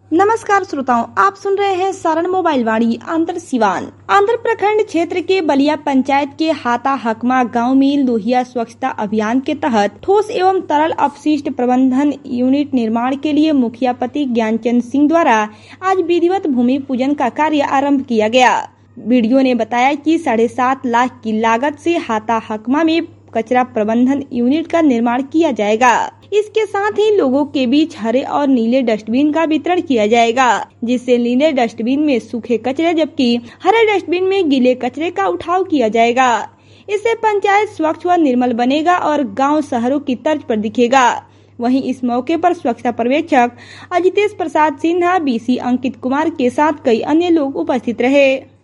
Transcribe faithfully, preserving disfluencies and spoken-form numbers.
नमस्कार श्रोताओं, आप सुन रहे हैं सारण मोबाइल वाणी आंतर सिवान। आंध्र प्रखंड क्षेत्र के बलिया पंचायत के हाता हकमा गांव में लोहिया स्वच्छता अभियान के तहत ठोस एवं तरल अपशिष्ट प्रबंधन यूनिट निर्माण के लिए मुखिया पति ज्ञानचंद सिंह द्वारा आज विधिवत भूमि पूजन का कार्य आरंभ किया गया। वीडियो ने बताया कि साढ़े सात लाख की लागत से हाता हकमा में कचरा प्रबंधन यूनिट का निर्माण किया जाएगा। इसके साथ ही लोगों के बीच हरे और नीले डस्टबिन का वितरण किया जाएगा, जिससे नीले डस्टबिन में सूखे कचरे जबकि हरे डस्टबिन में गीले कचरे का उठाव किया जाएगा। इससे पंचायत स्वच्छ व निर्मल बनेगा और गांव शहरों की तर्ज पर दिखेगा। वहीं इस मौके पर स्वच्छता पर्यवेक्षक अजितेश प्रसाद सिन्हा, बीसी अंकित कुमार के साथ कई अन्य लोग उपस्थित रहे।